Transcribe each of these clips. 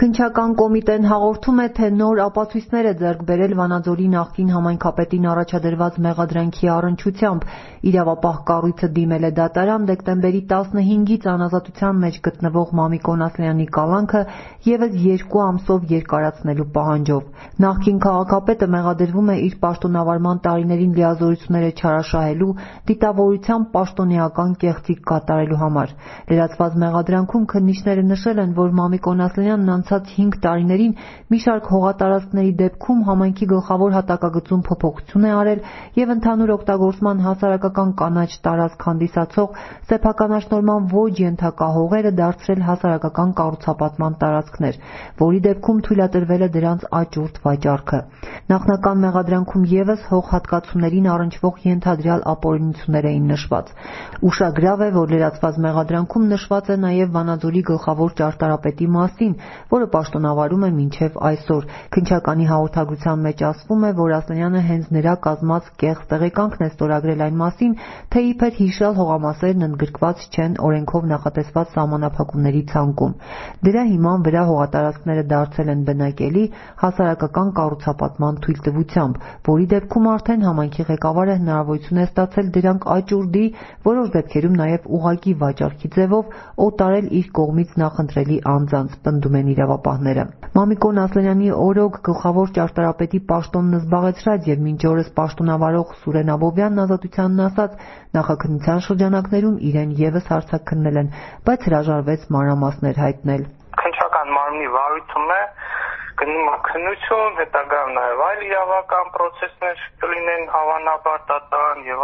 Քննչական կոմիտեն հաղորդում է, թե նոր ապացույցներ է ձեռք բերել Վանաձորի նախկին համայնքապետին առաջադրված մեղադրանքի առնչությամբ։ Իրավապահ կառույցը դիմել է դատարան դեկտեմբերի 15-ից անազատության մեջ գտնվող Մամիկոն Ասլյանի կալանքը ևս 2 ամսով երկարացնելու պահանջով։ Նախկին քաղաքապետը մեղադրվում է իր պաշտոնավարման տարիներին լիազորությունները չարաշահելու, դիտավորությամբ պաշտոնեական կեղծիք կատարելու համար։ Լրացված մեղադրանքում քննիչները նշել են, որ Մամիկոն Ասլյանն անցած 5 տարիներին մի շարք հողատարածքների դեպքում համայնքի գլխավոր հատակագծում փոփոխություն է արել և ընդհանուր օգտագործման հասարակական կանաչ տարածք հանդիսացող սեփականաշնորհման ոչ ենթակա հողերը դարձրել հասարակական կառուցապատման տարածքներ, որի դեպքում թույլատրվել է դրանց աճուրդ վաճառքը։ Նախնական մեղադրանքում ևս հողհատկացումներին առնչվող ենթադրյալ ապօրինություններ էին նշված։ Ուշագրավ է, որ լրացված մեղադրանքում նշված է նաև Վանաձորի գլխավոր ճարտարապետի մասին, որը պաշտոնավարում է մինչև այսօր։ Քննչականի հաղորդագրության մեջ ասվում է, որ Ասլյանը հենց նրա կազմած կեղծ տեղեկանքն է ստորագրել այն մասին, թե իբր հիշյալ հողամասերն ընդգրկված չեն օրենքով նախատեսված սահմանափակումների ցանկում։ Դրա հիման վրա հողատարածքները դարձել են բնակելի հասարակական կառուցապատման թույլտվությամբ, որի դեպքում արդեն համայնքի ղեկավարը հնարավորություն է ստացել դրանք աճուրդի, որոշ դեպքերում նաև ուղղակի վաճառքի ձևով օտարել իր կողմից նախընտրելի անձանց, պնդում են իրավապահները։ Մամիկոն Ասլյանի օրոք գլխավոր ճարտարապետի պաշտոնն զբաղեցրած և մինչ օրս պաշտոնավարող Սուրեն Աբովյանն ազատությանն ասաց, նախաքննության շրջանակներում իրեն ևս հարցաքննել են, բայց հրաժարվեց մանրամասներ հայտնել։ Քննչական մարմնի վարույթում է գնում է քննություն, հետագայում նաև այլ իրավական process-ներ կլինեն հավանաբար դատարան եւ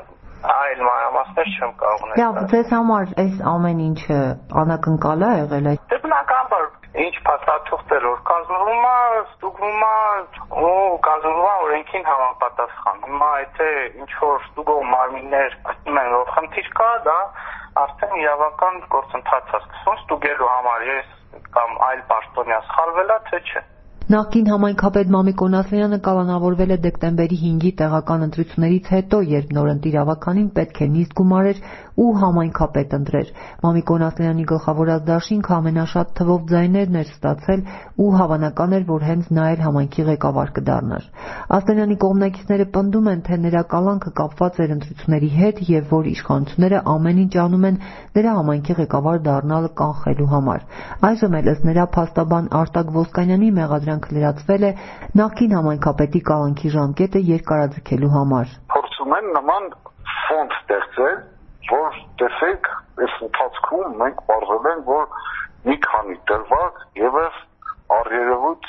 այլ մանրամասներ չեմ կարող ունենալ։ Լավ, ձեզ համար այս ամեն ինչը անակնկալ է եղել է։ Դե բնականաբար ինչ փաստաթուղթեր որ կազմվում է, ստուգվում է ու կազմվում է օրենքին համապատասխան։ Հիմա եթե ինչ որ ստուգող մարմիններ ասում են, որ խնդիր կա, դա արդեն իրավական գործընթաց է սկսվում ստուգելու համար, ես կամ այլ պաշտոնյա սխալվել է, թե չէ։ Նախկին համայնքապետ Մամիկոն Ասլյանը կալանավորվել է դեկտեմբերի 5-ի տեղական ընտրություններից հետո, երբ նորընտիր ավականին պետք է նիստ գումարեր ու համայնքապետ ընտրեր։ Մամիկոն Ասլյանի գլխավորած դաշինքը ամենաշատ թվով ձայներն էր ստացել ու հավանական էր, որ հենց նա էլ համայնքի ղեկավար կդառնար։ Ասլյանի կողմնակիցները պնդում են, թե նրա կալանքը կապված էր ընտրությունների հետ և որ իշխանությունները ամեն ինչ անում են նրա համայնքի ղեկավար դառնալը կանխելու համար։ Այժմ էլ ըստ նրա փաստաբան Արտակ Ոսկանյանի մեղադրանքը լրացվել է նախկին համայնքապետի կալանքի ժամկետը երկարաձգելու համար։ Փորձում են նման ֆոնդ ստեղծել, որ տեսեք, այս ընթացքում մենք պարզել ենք, որ մի քանի դրվագ ևս առերևույթ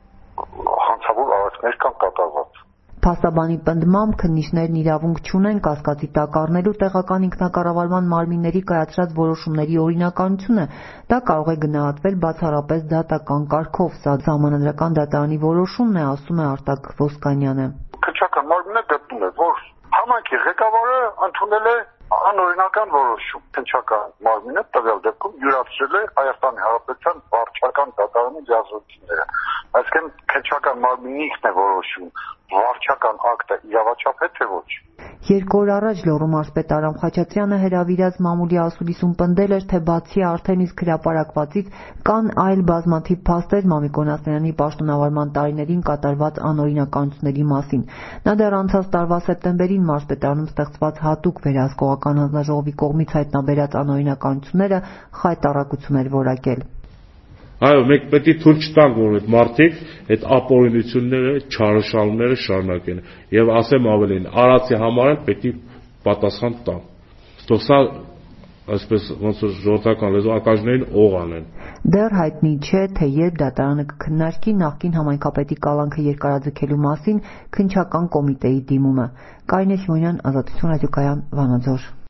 հանցավոր արարքներ կան կատարված։ Փաստաբանի պնդմամբ քննիչներն իրավունք չունեն կասկածի տակ առնելու տեղական ինքնակառավարման մարմինների կայացրած որոշումների օրինականությունը, դա կարող է գնահատվել բացառապես դատական կարգով, սա Սահմանադրական դատարանի որոշումն է, ասում է Արտակ Ոսկանյանը։ Քննչական մարմինը գտնում է, որ համայնքի ղեկավարը ընդունել է անօրինական որոշում։ Քննչական մարմինը տվյալ դեպքում յուրացրել է Հայաստանի Հանրապետության վարչական դատարանի լիազորությունները։ Այսինքն քննչական մարմինն ինքն է որոշում վարչական ակտը իրավաչափ է թե ոչ։ 2 օր առաջ Լոռու մարզպետ Արամ Խաչատրյանը հրավիրած մամուլի ասուլիսում պնդել էր, թե բացի արդեն իսկ հրապարակվածից կան այլ բազմաթիվ փաստեր Մամիկոն Ասլյանի պաշտոնավարման տարիներին կատարված անօրինականությունների մասին։ Նա դեռ անցած տարվա սեպտեմբերին մարզպետարանում ստեղծված հատուկ վերահսկողական հանձնաժողովի կողմից հայտնաբերած անօրինականությունները խայտառակություն էր որակել։ Այո, մենք պետք է թույլ չտանք, որ այդ մարդիկ այդ ապօրինությունները, չարաշահումները շարունակեն եւ ասեմ ավելին, արածի համար էլ պետք է պատասխան տան։ Թող սա այսպես ոնց որ ժողովրդական լեզվով ակաժներին օղ անեն։ Դեռ հայտնի չէ, թե երբ դատարանը կքննարկի նախկին համայնքապետի կալանքը երկարաձգելու մասին քննչական կոմիտեի դիմումը։ Կարինե Սիմոնյան, Ազատություն ռադիոկայան, Վանաձոր։